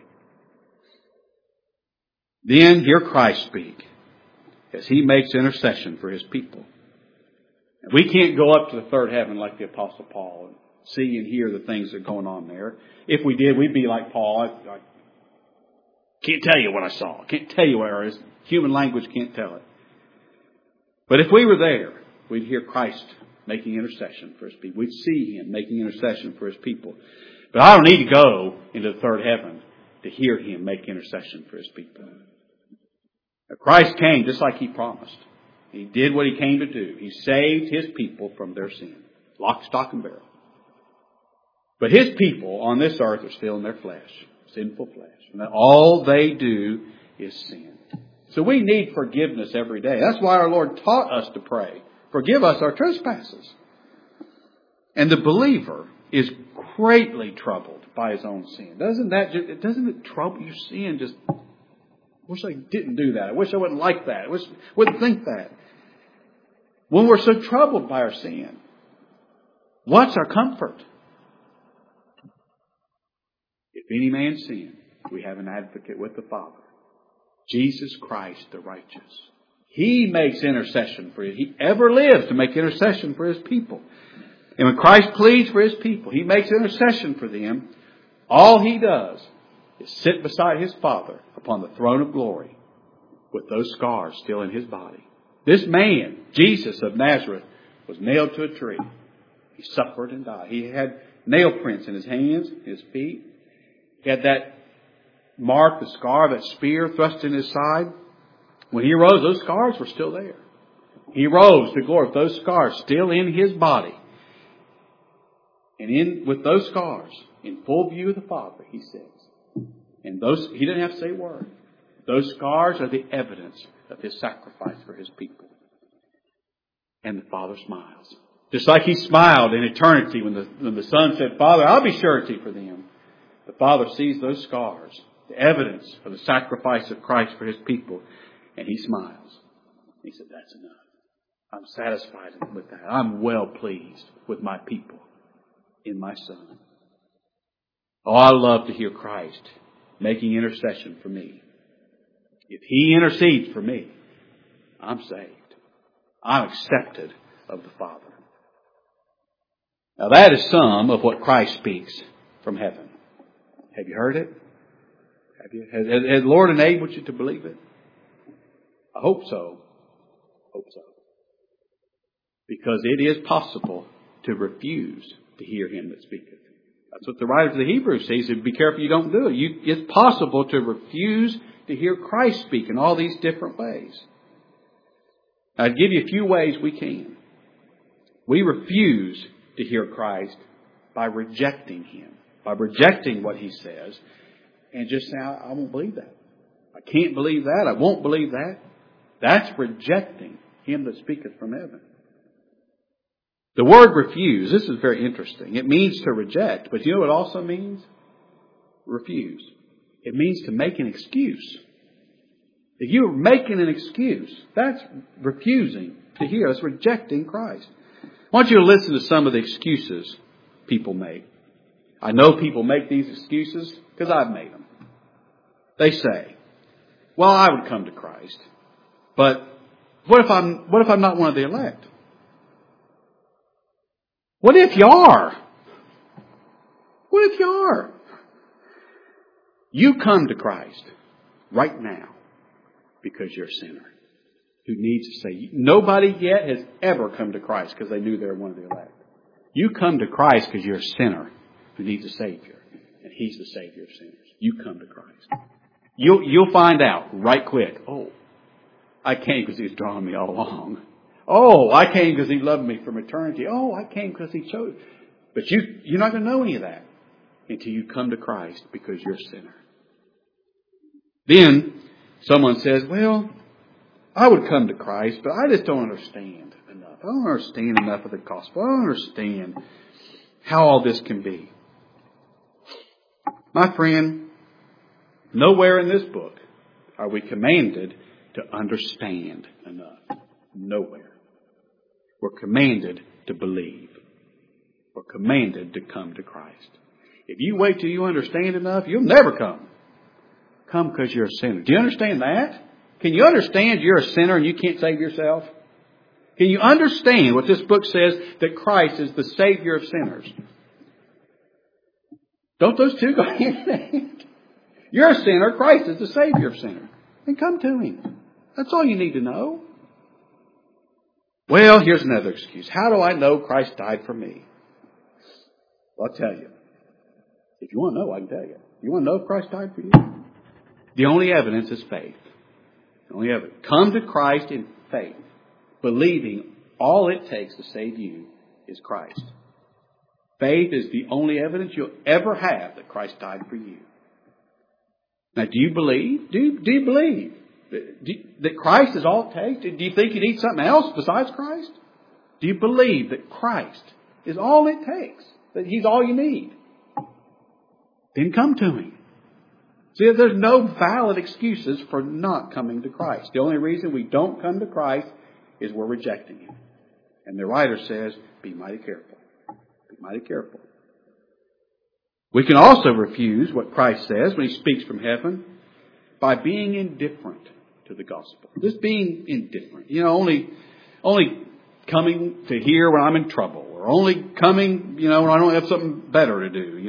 Then hear Christ speak as He makes intercession for His people. And we can't go up to the third heaven like the Apostle Paul and see and hear the things that are going on there. If we did, we'd be like Paul. I can't tell you what I saw. I can't tell you where it is. Human language can't tell it. But if we were there, we'd hear Christ making intercession for His people. We'd see Him making intercession for His people. But I don't need to go into the third heaven to hear Him make intercession for His people. Now, Christ came just like He promised. He did what He came to do. He saved His people from their sin. Lock, stock, and barrel. But His people on this earth are still in their flesh. Sinful flesh. And all they do is sin. So we need forgiveness every day. That's why our Lord taught us to pray. Forgive us our trespasses. And the believer is greatly troubled by his own sin. Doesn't it trouble you? Sin just, I wish I didn't do that. I wish I wouldn't like that. I wish I wouldn't think that. When we're so troubled by our sin, what's our comfort? If any man sin, we have an advocate with the Father. Jesus Christ the righteous. He makes intercession for you. He ever lives to make intercession for His people. And when Christ pleads for His people, He makes intercession for them. All He does is sit beside His Father upon the throne of glory with those scars still in His body. This man, Jesus of Nazareth, was nailed to a tree. He suffered and died. He had nail prints in His hands, His feet. He had that mark, the scar, that spear thrust in His side. When He rose, those scars were still there. He rose to glory with those scars still in His body. And with those scars, in full view of the Father, He says. And He didn't have to say a word. Those scars are the evidence of His sacrifice for His people. And the Father smiles. Just like He smiled in eternity when the Son said, Father, I'll be surety for them. The Father sees those scars, the evidence of the sacrifice of Christ for His people, and He smiles. He said, that's enough. I'm satisfied with that. I'm well pleased with my people in my Son. Oh, I love to hear Christ making intercession for me. If He intercedes for me, I'm saved. I'm accepted of the Father. Now that is some of what Christ speaks from heaven. Have you heard it? Have you? Has the Lord enabled you to believe it? I hope so. Hope so. Because it is possible to refuse to hear Him that speaketh. That's what the writer to the Hebrews says. Be careful you don't do it. It's possible to refuse to hear Christ speak in all these different ways. I'd give you a few ways we can. We refuse to hear Christ by rejecting Him, by rejecting what He says, and just say, I won't believe that. I can't believe that. I won't believe that. That's rejecting Him that speaketh from heaven. The word refuse, this is very interesting. It means to reject, but you know what it also means? Refuse. It means to make an excuse. If you're making an excuse, that's refusing to hear. That's rejecting Christ. I want you to listen to some of the excuses people make. I know people make these excuses because I've made them. They say, well, I would come to Christ, but what if I'm not one of the elect? What if you are? What if you are? You come to Christ right now because you're a sinner who needs to say, nobody yet has ever come to Christ because they knew they were one of the elect. You come to Christ because you're a sinner who needs a Savior. And He's the Savior of sinners. You come to Christ. You'll find out right quick. Oh, I came because He was drawing me all along. Oh, I came because He loved me from eternity. Oh, I came because He chose. But you're not going to know any of that until you come to Christ because you're a sinner. Then someone says, well, I would come to Christ, but I just don't understand enough. I don't understand enough of the gospel. I don't understand how all this can be. My friend, nowhere in this book are we commanded to understand enough. Nowhere. We're commanded to believe. We're commanded to come to Christ. If you wait till you understand enough, you'll never come. Come because you're a sinner. Do you understand that? Can you understand you're a sinner and you can't save yourself? Can you understand what this book says, that Christ is the Savior of sinners? Don't those two go hand in hand? You're a sinner. Christ is the Savior of sinners. Then come to Him. That's all you need to know. Well, here's another excuse. How do I know Christ died for me? Well, I'll tell you. If you want to know, I can tell you. You want to know if Christ died for you? The only evidence is faith. The only evidence. Come to Christ in faith, believing all it takes to save you is Christ. Faith is the only evidence you'll ever have that Christ died for you. Now, do you believe? Do you believe that Christ is all it takes? Do you think you need something else besides Christ? Do you believe that Christ is all it takes? That He's all you need? Then come to Him. See, there's no valid excuses for not coming to Christ. The only reason we don't come to Christ is we're rejecting Him. And the writer says, be mighty careful. Be mighty careful. We can also refuse what Christ says when He speaks from heaven by being indifferent to the gospel. Just being indifferent. Only coming to hear when I'm in trouble. Or only coming, when I don't have something better to do,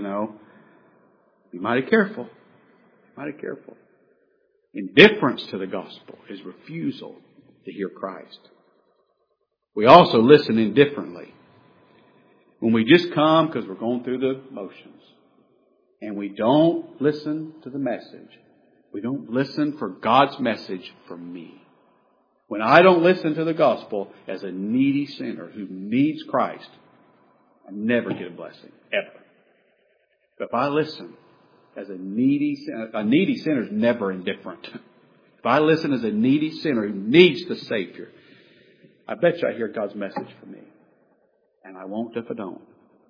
Be mighty careful. Be mighty careful. Indifference to the gospel is refusal to hear Christ. We also listen indifferently. When we just come because we're going through the motions and we don't listen to the message, we don't listen for God's message for me. When I don't listen to the gospel as a needy sinner who needs Christ, I never get a blessing, ever. But if I listen as a needy sinner is never indifferent. If I listen as a needy sinner who needs the Savior, I bet you I hear God's message for me. And I won't if I don't.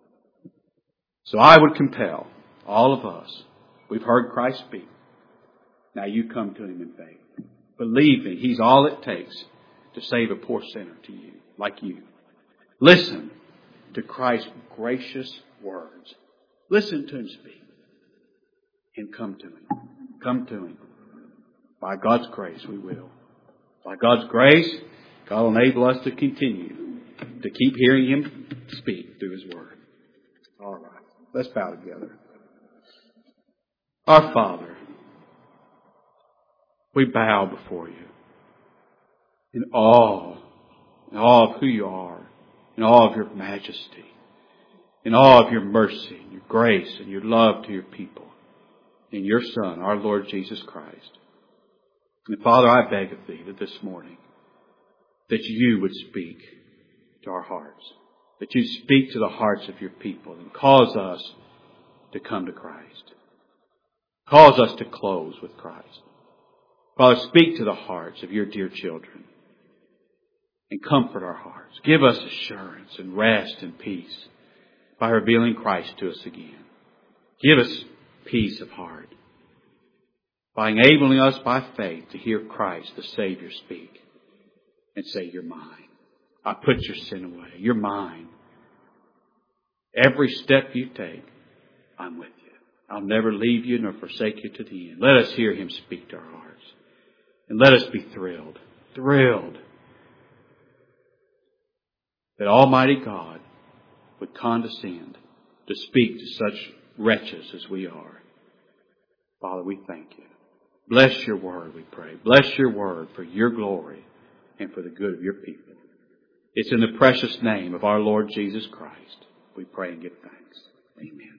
So I would compel all of us. We've heard Christ speak. Now you come to Him in faith, believing He's all it takes to save a poor sinner to you, like you. Listen to Christ's gracious words. Listen to Him speak. And come to Him. Come to Him. By God's grace we will. By God's grace, God will enable us to continue to keep hearing Him speak through His Word. All right. Let's bow together. Our Father, we bow before You in awe of who You are, in awe of Your majesty, in awe of Your mercy, and Your grace, and Your love to Your people, in Your Son, our Lord Jesus Christ. And Father, I beg of Thee that this morning, that You would speak to our hearts, that You speak to the hearts of Your people and cause us to come to Christ. Cause us to close with Christ. Father, speak to the hearts of Your dear children and comfort our hearts. Give us assurance and rest and peace by revealing Christ to us again. Give us peace of heart by enabling us by faith to hear Christ, the Savior, speak and say, You're mine. I put your sin away. You're mine. Every step you take, I'm with you. I'll never leave you nor forsake you to the end. Let us hear Him speak to our hearts. And let us be thrilled that Almighty God would condescend to speak to such wretches as we are. Father, we thank you. Bless your word, we pray. Bless your word for your glory and for the good of your people. It's in the precious name of our Lord Jesus Christ we pray and give thanks. Amen.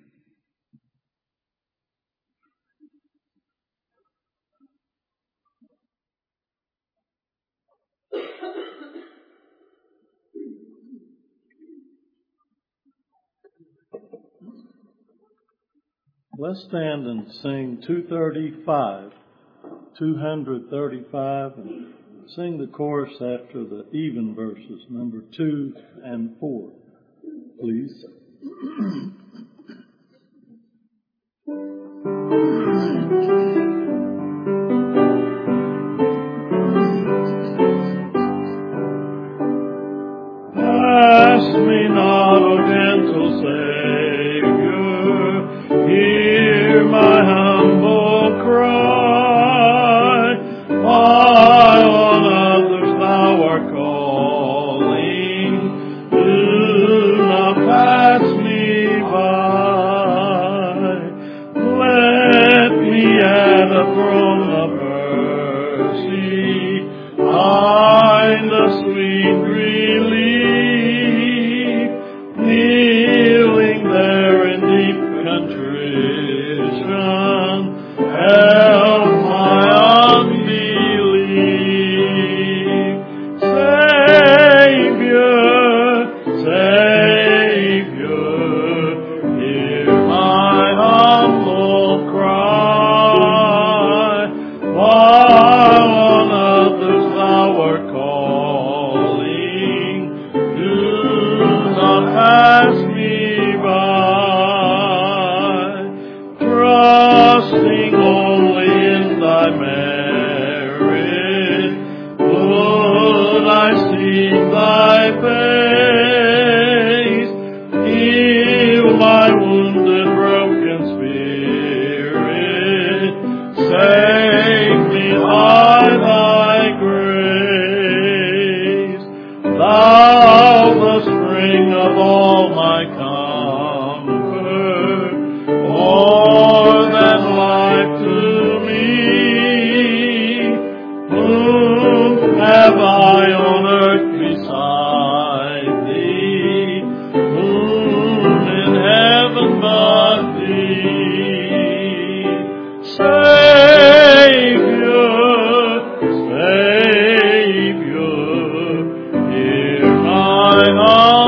Let's stand and sing 235, and sing the chorus after the even verses, number 2 and 4, please. Ask me not, O gentle Savior, hear my humble cry, while on others thou art calling, do not pass me by. Let me at the throne of mercy find a sweet relief, kneeling there in deep contrition, help my unbelief. Savior, hear my humble cry, while on others thou art calling, do not pass me by. Trusting only in thy merit, would I seek thy face, heal my wounded, broken spirit, save me by thy grace. Thou the spring of all my comfort, more than life to me. Whom have I on earth beside thee? Whom in heaven but thee? Savior, hear my heart.